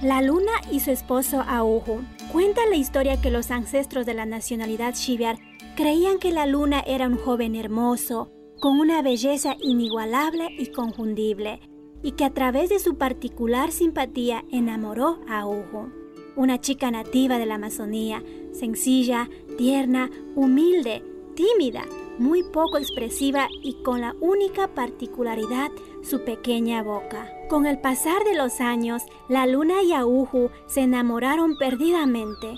La luna y su esposo Auhu. Cuenta la historia que los ancestros de la nacionalidad Shivyar creían que la luna era un joven hermoso, con una belleza inigualable y confundible, y que a través de su particular simpatía enamoró a Auhu, una chica nativa de la Amazonía, sencilla, tierna, humilde, tímida, muy poco expresiva y con la única particularidad su pequeña boca. Con el pasar de los años, la luna y Auhu se enamoraron perdidamente.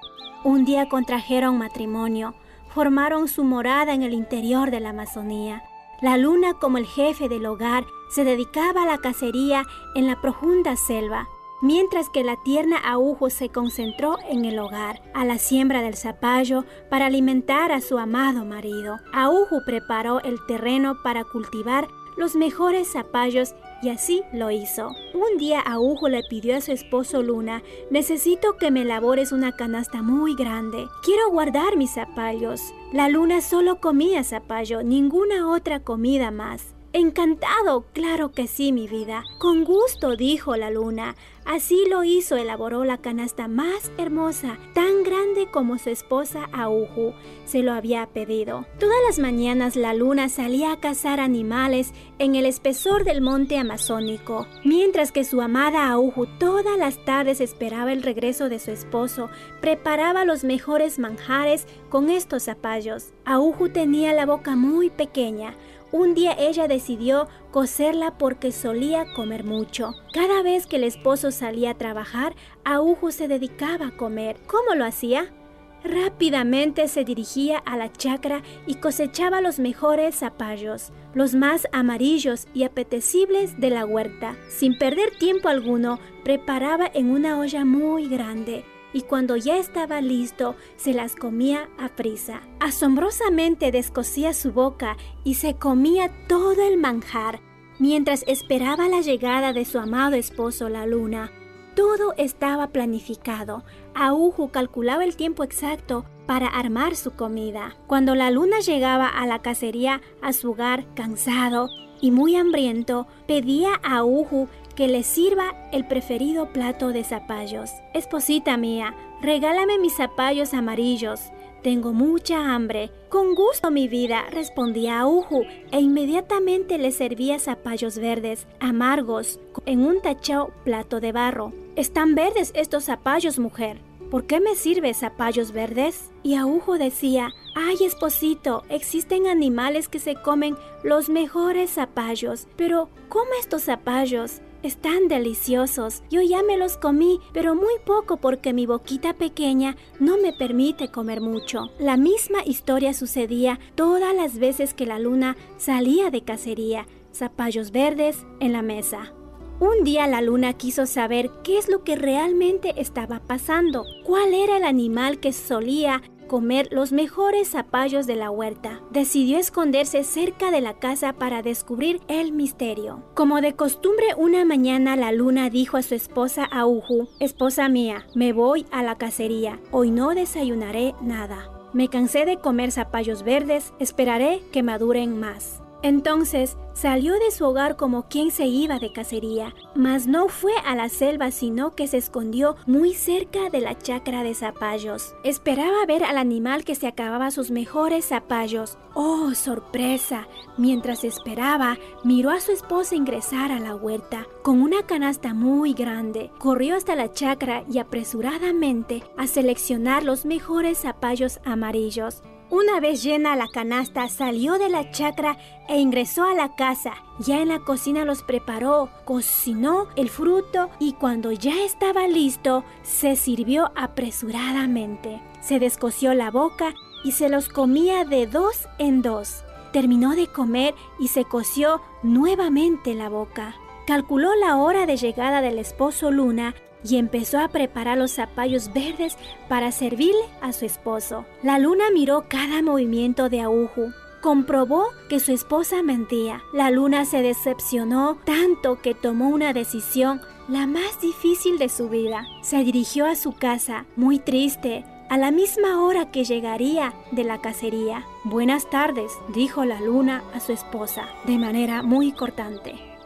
Un día contrajeron matrimonio, formaron su morada en el interior de la Amazonía. La luna, como el jefe del hogar, se dedicaba a la cacería en la profunda selva, mientras que la tierna Auhu se concentró en el hogar, a la siembra del zapallo para alimentar a su amado marido. Auhu preparó el terreno para cultivar los mejores zapallos y así lo hizo. Un día Auhu le pidió a su esposo Luna: necesito que me elabores una canasta muy grande. Quiero guardar mis zapallos. La luna solo comía zapallo, ninguna otra comida más. Encantado, claro que sí, mi vida. Con gusto, dijo la luna. Así lo hizo, elaboró la canasta más hermosa, tan grande como su esposa Auhu se lo había pedido. Todas las mañanas la luna salía a cazar animales en el espesor del monte amazónico, mientras que su amada Auhu todas las tardes esperaba el regreso de su esposo. Preparaba los mejores manjares con estos zapallos. Auhu tenía la boca muy pequeña. Un día ella decidió cocerla porque solía comer mucho. Cada vez que el esposo salía a trabajar, Auhu se dedicaba a comer. ¿Cómo lo hacía? Rápidamente se dirigía a la chacra y cosechaba los mejores zapallos, los más amarillos y apetecibles de la huerta. Sin perder tiempo alguno, preparaba en una olla muy grande, y cuando ya estaba listo, se las comía a prisa. Asombrosamente descosía su boca y se comía todo el manjar, mientras esperaba la llegada de su amado esposo, la luna. Todo estaba planificado. Auhu calculaba el tiempo exacto para armar su comida. Cuando la luna llegaba a la cacería a su hogar, cansado y muy hambriento, pedía a Auhu que le sirva el preferido plato de zapallos. Esposita mía, regálame mis zapallos amarillos. Tengo mucha hambre. Con gusto, mi vida, respondía Auhu, e inmediatamente le servía zapallos verdes, amargos, en un tachado plato de barro. Están verdes estos zapallos, mujer. ¿Por qué me sirves zapallos verdes? Y Auhu decía: ay, esposito, existen animales que se comen los mejores zapallos, pero ¿cómo estos zapallos? Están deliciosos. Yo ya me los comí, pero muy poco porque mi boquita pequeña no me permite comer mucho. La misma historia sucedía todas las veces que la luna salía de cacería. Zapallos verdes en la mesa. Un día la luna quiso saber qué es lo que realmente estaba pasando. ¿Cuál era el animal que solía comer los mejores zapallos de la huerta? Decidió esconderse cerca de la casa para descubrir el misterio. Como de costumbre, una mañana la luna dijo a su esposa Auhu: esposa mía, me voy a la cacería. Hoy no desayunaré nada. Me cansé de comer zapallos verdes, esperaré que maduren más. Entonces salió de su hogar como quien se iba de cacería, mas no fue a la selva, sino que se escondió muy cerca de la chacra de zapallos. Esperaba ver al animal que se acababa sus mejores zapallos. ¡Oh, sorpresa! Mientras esperaba, miró a su esposa ingresar a la huerta con una canasta muy grande. Corrió hasta la chacra y apresuradamente a seleccionar los mejores zapallos amarillos. Una vez llena la canasta, salió de la chacra e ingresó a la casa. Ya en la cocina los preparó, cocinó el fruto y cuando ya estaba listo, se sirvió apresuradamente. Se descosió la boca y se los comía de dos en dos. Terminó de comer y se coció nuevamente la boca. Calculó la hora de llegada del esposo Luna y empezó a preparar los zapallos verdes para servirle a su esposo. La luna miró cada movimiento de Auhu. Comprobó que su esposa mentía. La luna se decepcionó tanto que tomó una decisión, la más difícil de su vida. Se dirigió a su casa, muy triste, a la misma hora que llegaría de la cacería. Buenas tardes, dijo la luna a su esposa, de manera muy cortante.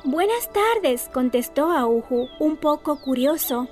Buenas tardes, contestó Auju, un poco curiosa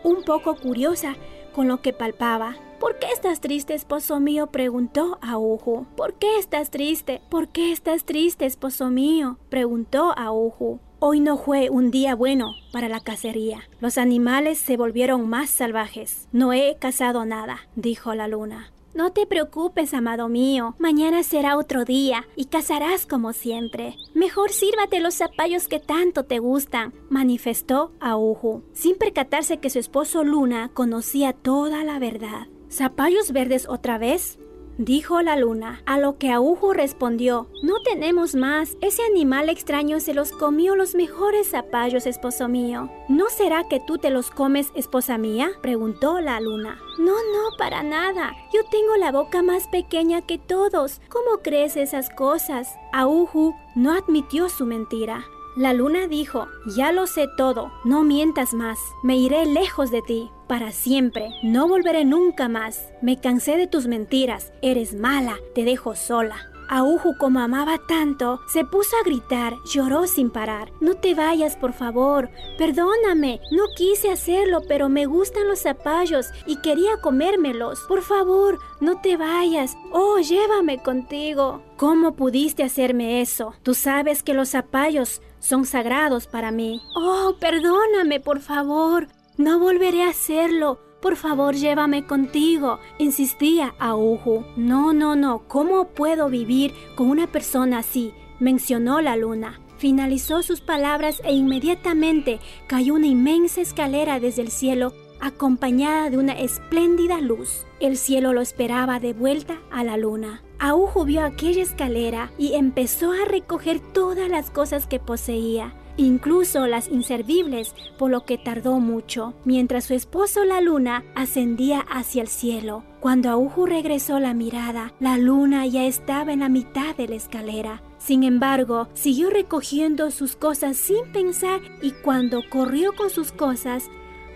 con lo que palpaba. ¿Por qué estás triste, esposo mío?, preguntó Auju. ¿Por qué estás triste? ¿Por qué estás triste, esposo mío?, preguntó Auju. Hoy no fue un día bueno para la cacería. Los animales se volvieron más salvajes. No he cazado nada, dijo la luna. No te preocupes, amado mío. Mañana será otro día y cazarás como siempre. Mejor sírvate los zapallos que tanto te gustan, manifestó Auju, sin percatarse que su esposo Luna conocía toda la verdad. ¿Zapallos verdes otra vez?, dijo la luna, a lo que Auju respondió: no tenemos más. Ese animal extraño se los comió los mejores zapallos, esposo mío. ¿No será que tú te los comes, esposa mía?, preguntó la luna. No, para nada. Yo tengo la boca más pequeña que todos. ¿Cómo crees esas cosas? Auju no admitió su mentira. La luna dijo: ya lo sé todo, no mientas más. Me iré lejos de ti, para siempre. No volveré nunca más. Me cansé de tus mentiras. Eres mala, te dejo sola. Auju, como amaba tanto, se puso a gritar, lloró sin parar. No te vayas, por favor. Perdóname, no quise hacerlo, pero me gustan los zapallos y quería comérmelos. Por favor, no te vayas. Oh, llévame contigo. ¿Cómo pudiste hacerme eso? Tú sabes que los zapallos son sagrados para mí. Oh, perdóname, por favor. No volveré a hacerlo. Por favor, llévame contigo, insistía Auju. No, ¿cómo puedo vivir con una persona así?, mencionó la luna. Finalizó sus palabras e inmediatamente cayó una inmensa escalera desde el cielo, acompañada de una espléndida luz. El cielo lo esperaba de vuelta a la luna. Auju vio aquella escalera y empezó a recoger todas las cosas que poseía, incluso las inservibles, por lo que tardó mucho, mientras su esposo la luna ascendía hacia el cielo. Cuando Auju regresó la mirada, la luna ya estaba en la mitad de la escalera. Sin embargo, siguió recogiendo sus cosas sin pensar, y cuando corrió con sus cosas,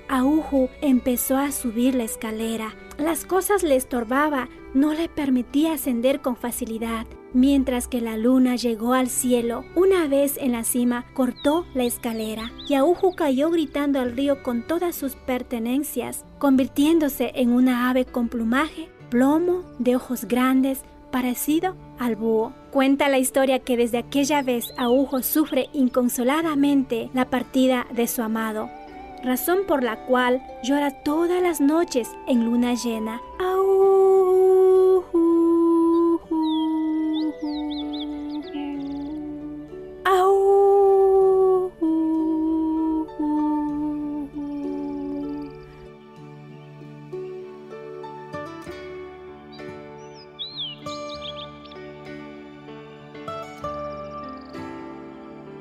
Auju empezó a subir la escalera. Las cosas le estorbaban, no le permitía ascender con facilidad. Mientras que la luna llegó al cielo, una vez en la cima, cortó la escalera y Auju cayó gritando al río con todas sus pertenencias, convirtiéndose en una ave con plumaje, plomo, de ojos grandes, parecido al búho. Cuenta la historia que desde aquella vez Auju sufre inconsoladamente la partida de su amado, razón por la cual llora todas las noches en luna llena. ¡Au!